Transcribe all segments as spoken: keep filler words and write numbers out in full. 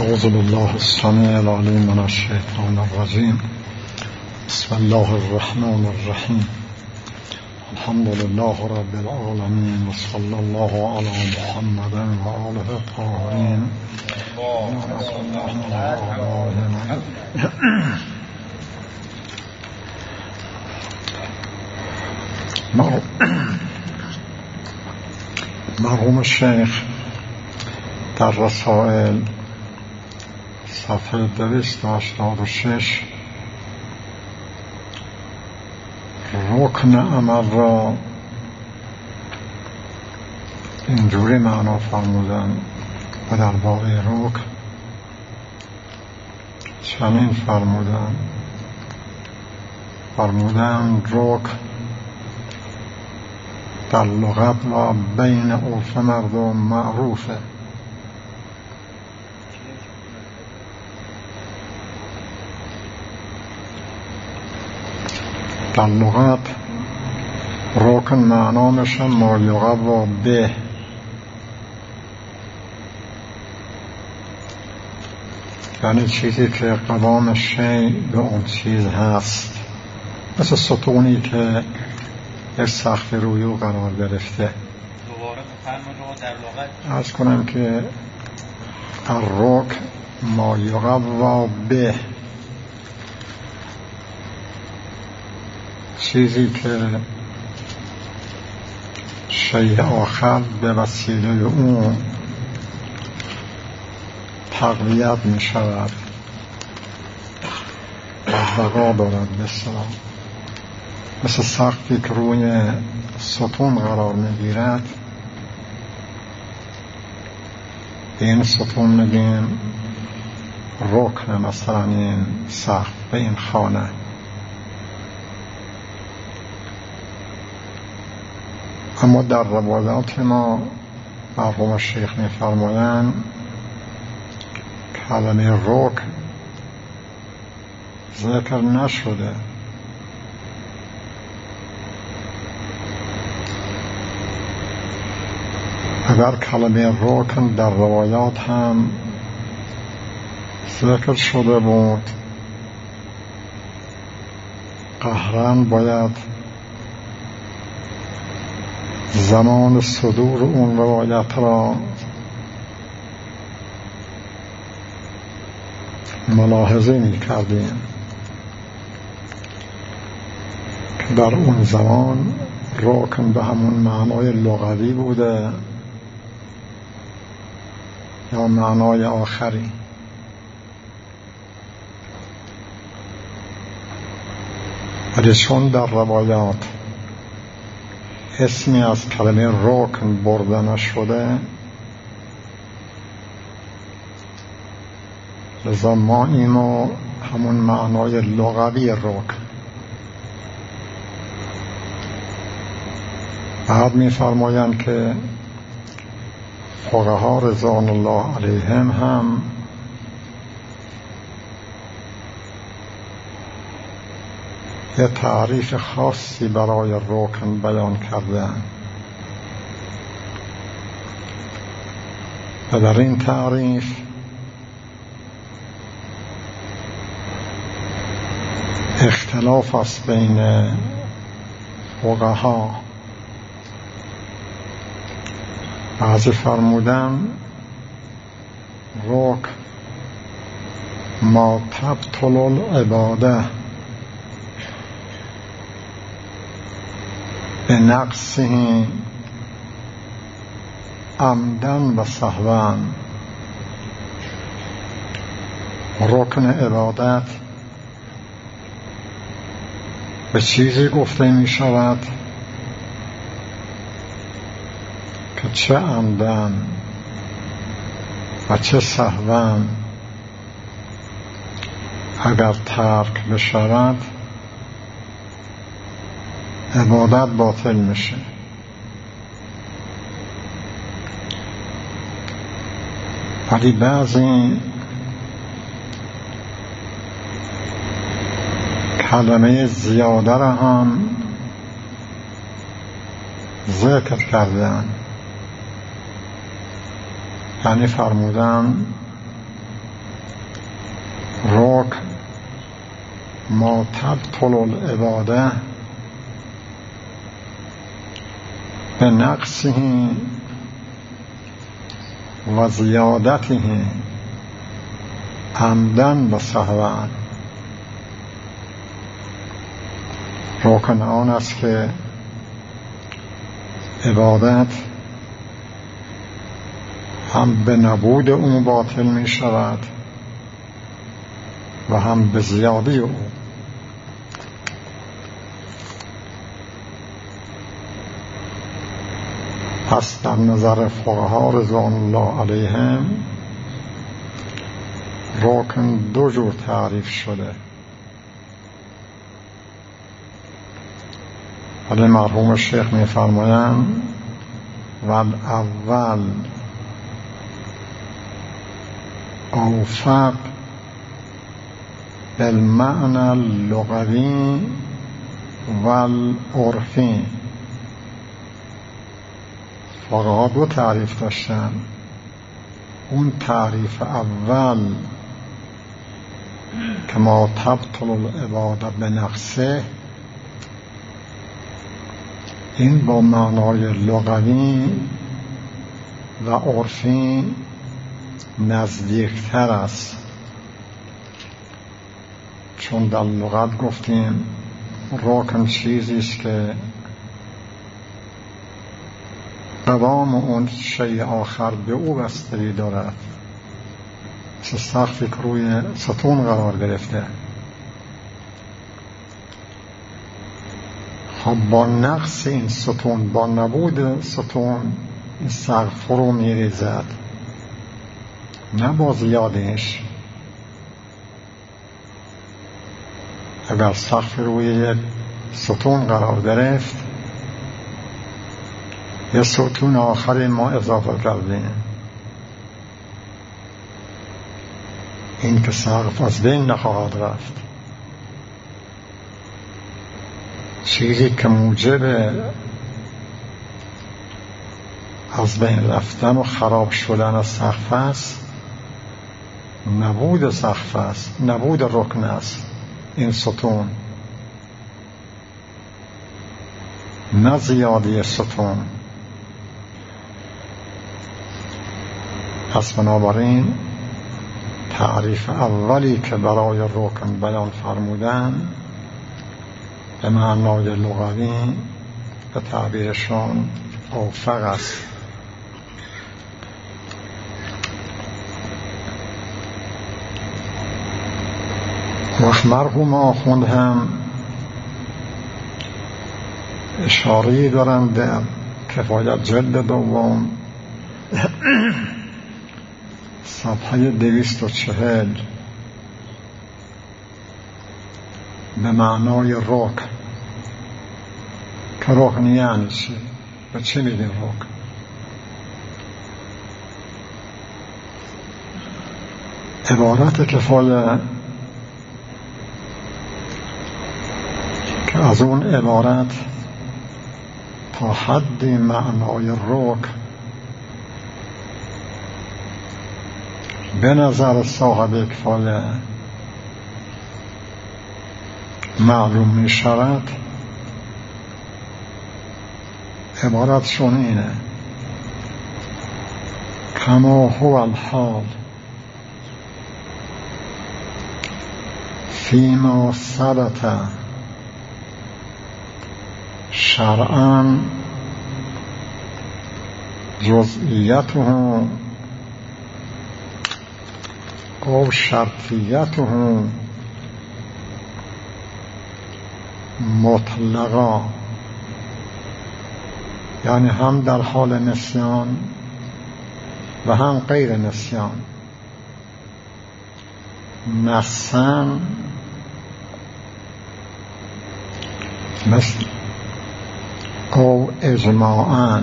اعوذ بالله السمیع العلیم من الشیطان الرجیم. بسم الله الرحمن الرحیم. الحمد لله رب العالمین و صلی الله علی محمد و آله الطاهرین. مرحوم شیخ در رسائل صفحه دویست و هشتاد و شش رکن عمل را اینجوری معنا فرمودن و در باره رکن چنین فرمودن فرمودن رکن در لغت و بین عرف مردم معروفه. در لغت رکن معنا میشه ما یقوا به، یعنی چیزی که قوام شی به اون چیز هست، مثل ستونی که یک سقف روی او قرار گرفته. دوباره بفرمایید در لغت عرض کنم که الرکن ما یقوا به، چیزی که شیء آخر به وسیله اون تقویت می شود و بقا دارد. بسیار مثل سقفی که روی ستون قرار می گیرد، به این ستون میگیم رکن، مثلا این سقف به این خانه. اما در روایات ما مرحوم شیخ می فرمایند کلمه رکن ذکر نشده. اگر کلمه رکن در روایات هم ذکر شده بود، قهرن باید زمان صدور اون روایت را ملاحظه می کردیم که در اون زمان رکن به همون معنای لغوی بوده یا معنای آخری. ولی چون در روایات اسمی از کلمه رکن برده نشده، لذا ما اینو همون معنای لغوی رکن. بعد می فرمایند که فقها رضوان الله علیهم هم یه تعریف خاصی برای رکن بیان کردن و در این تعریف اختلاف است بین فقها. بعضی فرمودن رکن ما تبطل العباده به نقصه عمدن و سهوا. رکن عبادت به چیزی گفته می شود که چه عمدن و چه سهوا اگر ترک بشود عبادت باطل میشه. ولی بعضی کلمه زیاده را هم ذکر کردن، یعنی فرمودن ما تبطل العباده به نقصه و زیادته عمدن و سهوا. رکن آن است که عبادت هم به نبود او باطل می شود و هم به زیادی او. پس در نظر فقها رضوان الله علیهم رکن دو جور تعریف شده. ولی مرحوم شیخ می فرمایند والاول اوفق بالمعنى اللغوی والعرفی. فقها دو تعریف داشتن. اون تعریف اول که ما تبطل العباده به نقصه، این با معنای لغوی و عرفی نزدیکتر است، چون در لغت گفتیم رکن چیزی است که قوام اون شیء آخر به او بستگی دارد، مثل سقفی که روی ستون قرار گرفته. خب با نقص این ستون، با نبود ستون، این سقف فرو میریزد، نه با زیادش. اگر سقف روی یک ستون قرار گرفت، یه ستون آخری ما اضافه کردیم، این که سقف از بین نخواهد رفت. چیزی که موجب از بین رفتن و خراب شدن از سقف است، نبود سقف است، نبود رکن است، این ستون، نه زیادی ستون. پس بنابراین تعریف اولی که برای رکن بیان فرمودن به معنای لغوی به تعبیرشان اوفق است. وقت مرحوم آخوند هم اشاره‌ای دارند در کفایت جلد دوم صفحه دویست و چهل به معنای رکن، که رکن یعنی چی؟ به چی میگیم رکن؟ عبارت کفایه که از اون عبارت تا حدی معنای رکن به نظر صاحب کفایه معلوم می شود، عبارتشون اینه: کما هو الحال فیما ثبت شرعا جزئیته او شرطیته مطلقا، یعنی هم در حال نسیان و هم غیر نسیان، نسن مثل او اجماعاً.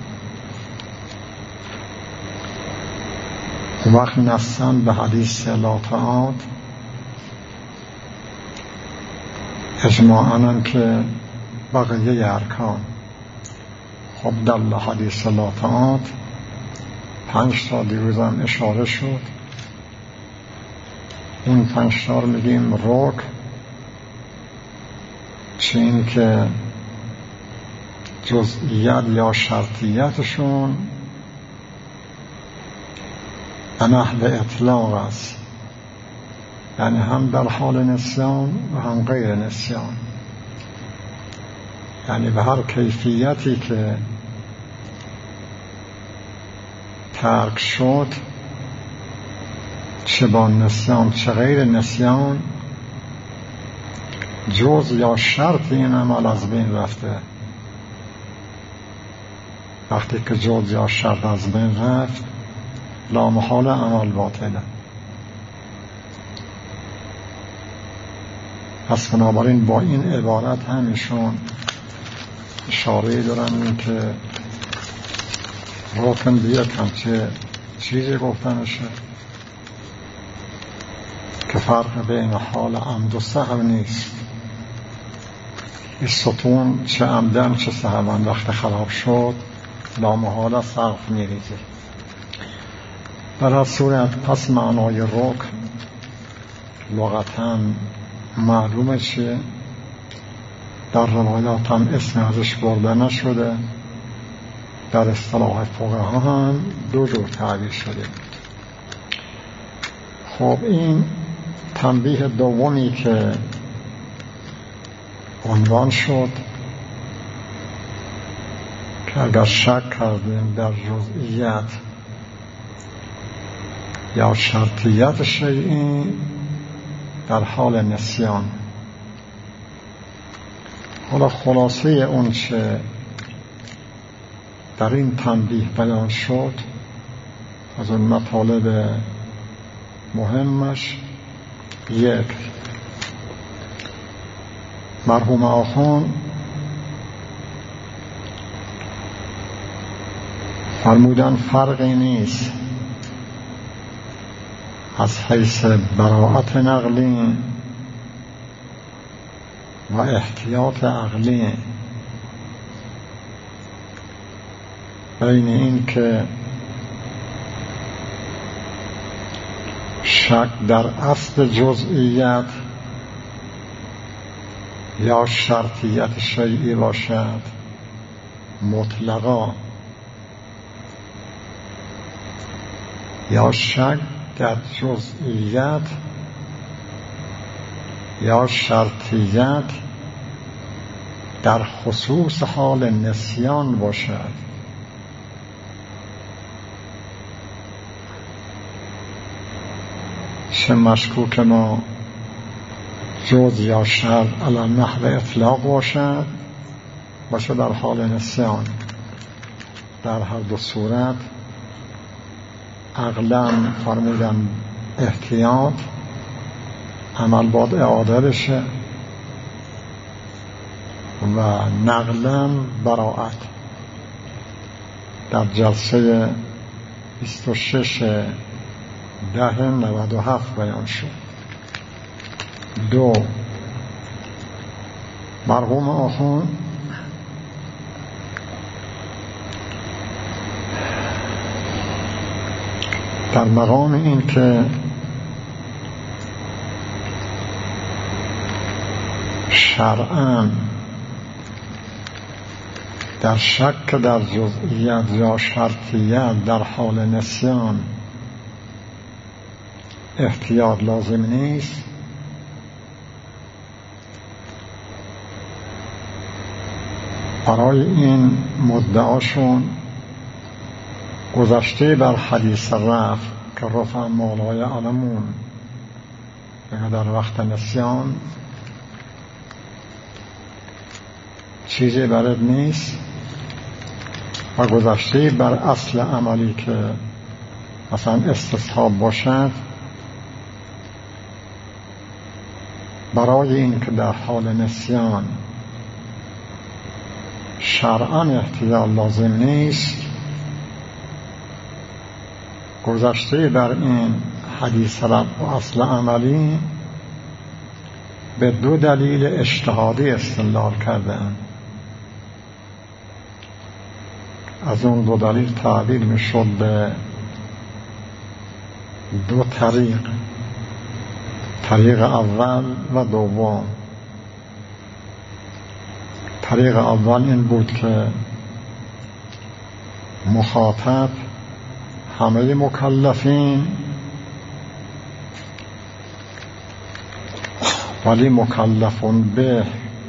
وقت نسن به حدیث لا تعاد، اجماعاً که بقیه ارکان. خب در حدیث لا تعاد پنج تا دیروزم اشاره شد، اون پنج تا میگیم رکن چه این که جزئیات یا شرطیتشون انحو اطلاق است، یعنی هم در حال نسیان و هم غیر نسیان، یعنی به هر کیفیتی که ترک شد، چه با نسیان چه غیر نسیان، جز یا شرط این عمل از بین رفته. وقتی که جز یا شرط از بین رفت، لامحال عمل باطله. پس بنابراین با این عبارت همیشون اشاره دارن این که رکن بیه کمچه چیزی گفتنشه که فرق بین حال عمد و سهو نیست. این ستون چه عمدن چه سهوان وقت خراب شد لامحال سقف میریزه. در هر صورت پس معنای رکن لغتا معلومه چیه، در روایات هم اسم ازش برده نشده، در اصطلاح فقها هم دو جور تعبیر شده. خب این تنبیه دومی که عنوان شد که اگر شک کردیم در جزئیات یا شرطیت شیئی در حال نسیان. حالا خلاصه اون چه در این تنبیه بیان شد از اون مطالب مهمش، یک، مرحوم آخوند فرمودن فرقی نیست از حیث براءت نقلی و احتیاط عقلی بین این که شک در اصل جزئیت یا شرطیت شیئی باشد مطلقا، یا شک در جزئیت یا شرطیت در خصوص حال نسیان باشد. چه مشکوک ما جز یا شرط علی نحو اطلاق باشد باشه در حال نسیان. در هر دو صورت عقلاً فرمودن احتیاط، عمل باید اعاده بشه، و نقلاً براءت. در جلسه بیست و شش ده نود و هفت بیان شد. دو، مرحوم آخوند در مقام این که شرعاً در شک در جزئیات یا شرطیت در حال نسیان احتیاط لازم نیست، برای این مدعاشون گذشته بر حدیث رفع که رفع مولای علمون در وقت نسیان چیزی برد نیست، و گذشته بر اصل عملی که مثلا استصحاب باشد برای این که در حال نسیان شرعاً احتیاط لازم نیست، گذشته بر این حدیث رفع و اصل عملی به دو دلیل اجتهادی استدلال کردند. از اون دو دلیل تعبیر میشد به دو طریق، طریق اول و دوم. طریق اول این بود که مخاطب همه مکلفین، ولی مکلفون به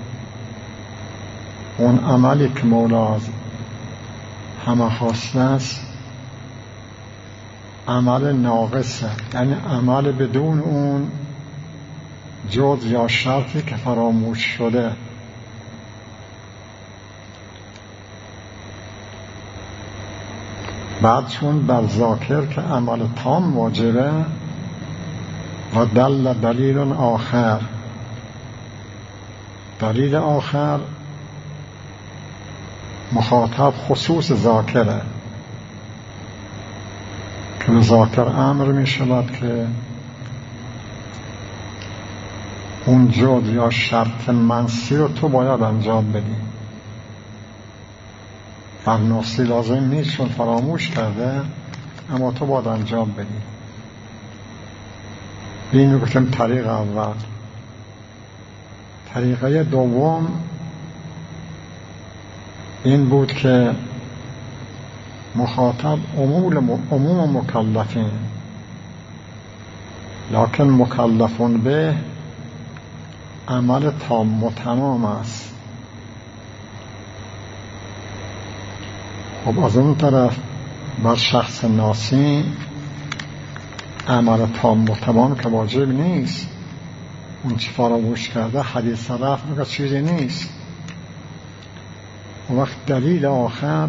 اون عملی که مولا از همه خواسته است عمل ناقصه، یعنی عمل بدون اون جز یا شرطی که فراموش شده. بعد چون بر ذاکر که عمل تام واجبه و دل دلیل آخر، دلیل آخر مخاطب خصوص ذاکره که به ذاکر امر می شود که اون جز یا شرط منسی رو تو باید انجام بدی. فرناسی لازم نیست چون فراموش کرده، اما تو باید انجام بدی. این رو گفتم طریق اول. طریقه دوم این بود که مخاطب عموم مکلفین، لکن مکلفون به عمل تام و تمام است. خب از اون طرف بر شخص ناسی عمل تام و تمام که واجب نیست، اون چی فراموش کرده حدیث رفت میگه چیزی نیست. وقت دلیل آخر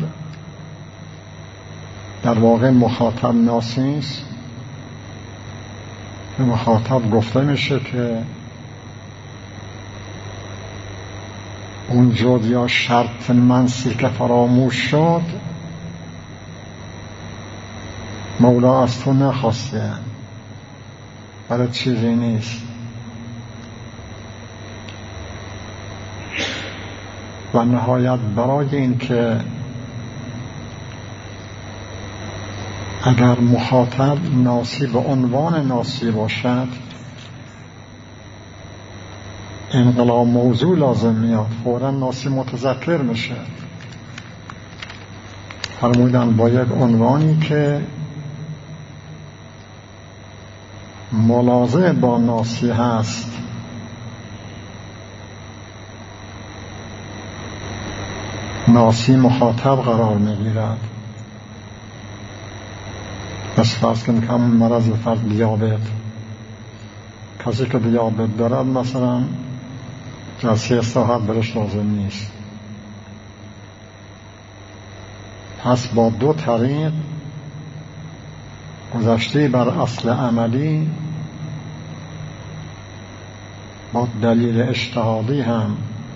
در واقع مخاطب ناسی است، به مخاطب گفته میشه که اون جز یا شرط منسی که فراموش شد مولا از تو نخواسته، برای چیزی نیست. و نهایت برای این که اگر مخاطب ناسی به عنوان ناسی باشد انقلاب موضوع لازم میاد، فوراً ناسی متذکر میشه. فرمودن با یک عنوانی که ملاحظه با ناسی هست، ناسی مخاطب قرار میگیرد. بس فرض کنید که همون مرض فرض دیابت، کسی که دیابت دارد مثلا جلسه استراحت برش لازم نیست. پس با دو طریق گذشته بر اصل عملی با دلیل اجتهادی هم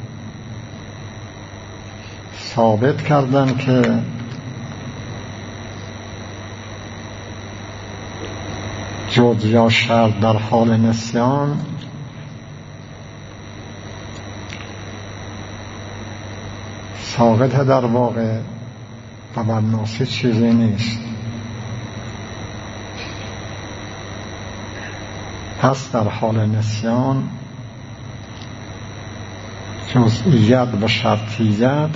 ثابت کردن که جز یا شرط در حال نسیان ساقط در واقع و بر ناسی چیزی نیست. پس در حال نسیان جزئیت و شرطیت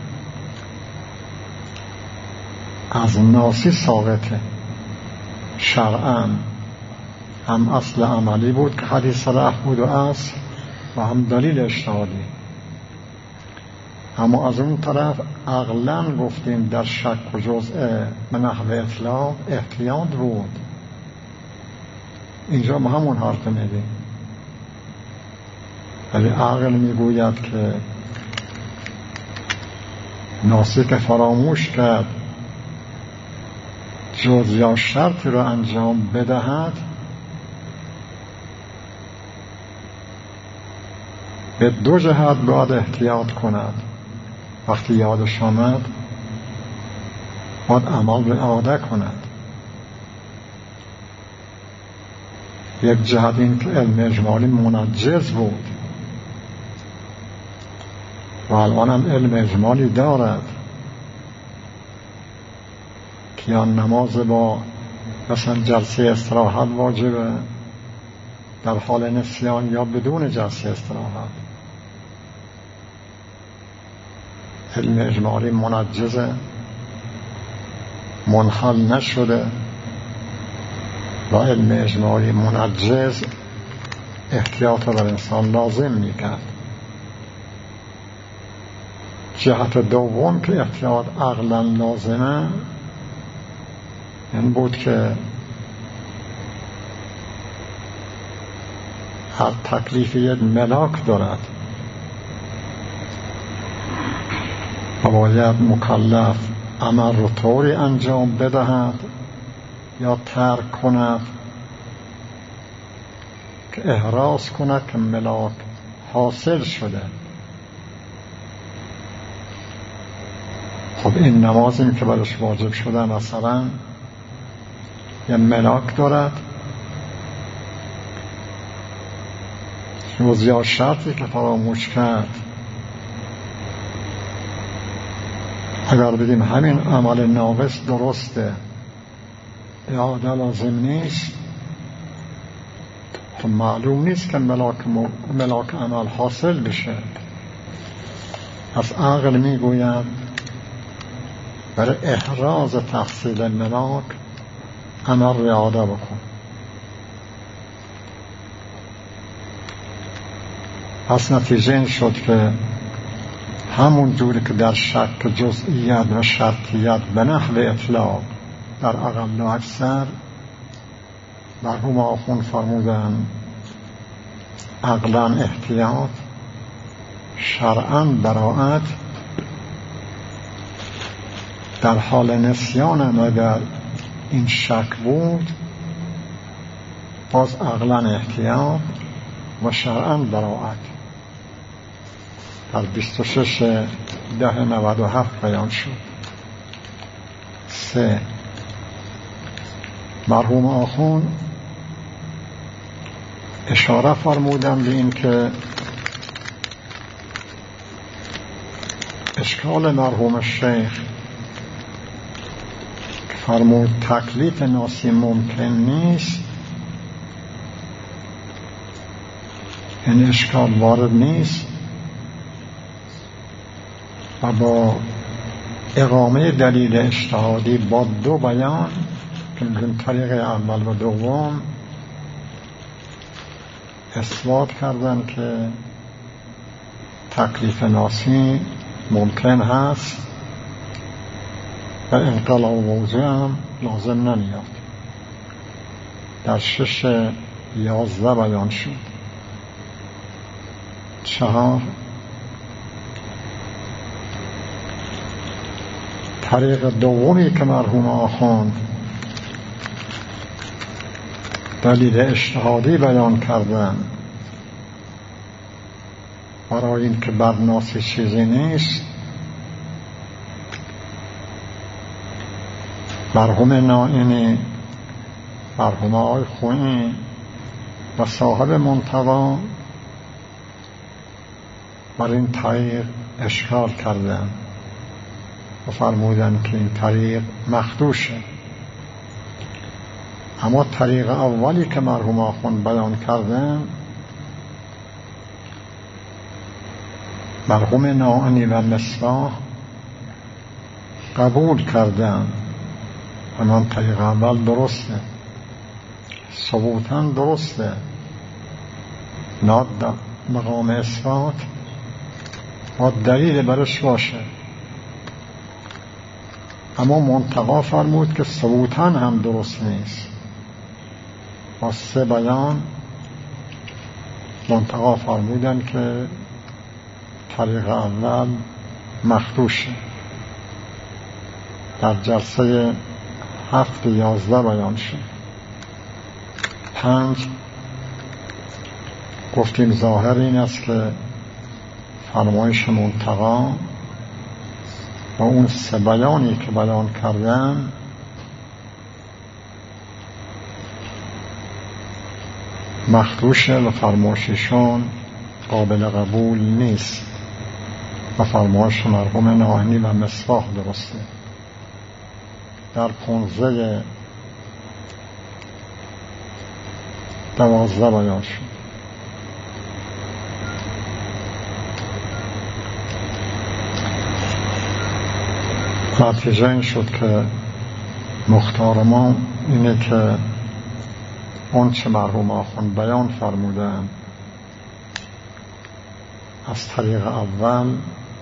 از ناسی ساقطه. شرعاً هم اصل عملی بود که حدیث رفت بود و اصل و هم دلیل اجتهادی. اما از اون طرف عقلاً گفتیم در شک و جزء به نحو اطلاق احتیاط بود. اینجا ما همون حرف میدیم، ولی عقل میگوید که ناسی که فراموش کرد جز یا شرطی رو انجام بدهد به دو جهت باید احتیاط کند. وقتی یادش آمد باید عمل به عاده کند. یک جهت این که علم اجمالی منجز بود و الان هم علم اجمالی دارد که یا نماز با مثلا جلسه استراحت واجبه در حال نسیان یا بدون جلسه استراحت. علم اجمالی منجزه، منحل نشده و علم اجمالی منجز احتیاط بر انسان لازم میکرد. جهت دوم که احتیاط عقلا لازمه این بود که هر تکلیف یک ملاک دارد و باید مکلف عمل رو طوری انجام بدهد یا ترک کند که احراز کند که ملاک حاصل شده. خب این نمازی که برش واجب شده مثلا یه ملاک دارد، جزئیات شرطی که فراموش کرد، اگر بگیم همین عمل ناقص درسته اعاده لازم نیست، تو معلوم نیست که ملاک, م... ملاک عمل حاصل بشه. از عقل میگوید برای احراز تحصیل ملاک عمل رو اعاده بکن. پس نتیجه این شد که همون جوری که در شک جزئیت و شرطیت به نحو اطلاق در اقل و اکثر مرحوم آخوند فرمودن عقلا احتیاط، شرعا براءت، در حال نسیان هم اگر این شک بود باز عقلا احتیاط و شرعا براءت. در بیست و شش ده نود و هفت بیان شد. سه، مرحوم آخوند اشاره فرمودن به این که اشکال مرحوم شیخ فرمود تکلیف ناسی ممکن نیست، این اشکال وارد نیست و با اقامه دلیل اجتهادی با دو بیان که میگن طریق اول و دوم اثبات کردن که تکلیف ناسی ممکن هست و انقلاب موضوع هم لازم نمیاد. در شش یازده بیان شد. چهار، طریق دومی که مرحوم آخوند دلیل اجتهادی بیان کردن برای این که بر ناسی چیزی نیست، مرحوم نائینی، مرحوم آقای خویی و صاحب منتقی بر این طریق اشکال کردن و فرمودن که این طریق مخدوشه. اما طریق اولی که مرحوم آخوند بیان کردن مرحوم نائینی و مصباح قبول کردن. همان طریق اول درسته، ثبوتاً درسته، ناد مقام اثبات و دلیل برش باشه، اما منتقی فرمود که ثبوتاً هم درست نیست. با سه بیان منتقی فرمودن که طریق اول مخدوشه. در جلسه هفت یازده بیان شد. پنج، گفتیم ظاهر این است که فرمایش منتقی و اون سه بیانی که بیان کردن مخدوشه و فرمایششون قابل قبول نیست و فرمایش مرحوم نائینی و مصباح درسته. در پونزه دوازده بیان شد. نتیجه این شد که مختار ما اینه که اون چه مرحوم آخوند بیان فرمودن از طریق اول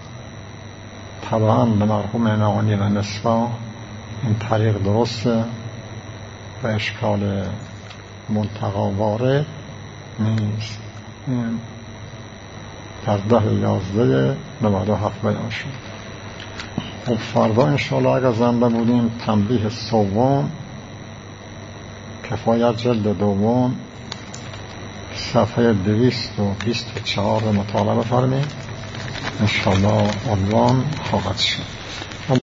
طبعا به مرحوم نعانی و نسبا این طریق درسته و اشکال منتقا وارد نیست. این در ده یازده نود و هفت بیان شد. خب فردا انشاءالله اگر زنده بودیم تنبیه سوم کفایت جلد دوم صفحه دویست و بیست و چهار مطالعه فرمید انشاءالله عنوان خواهد شد.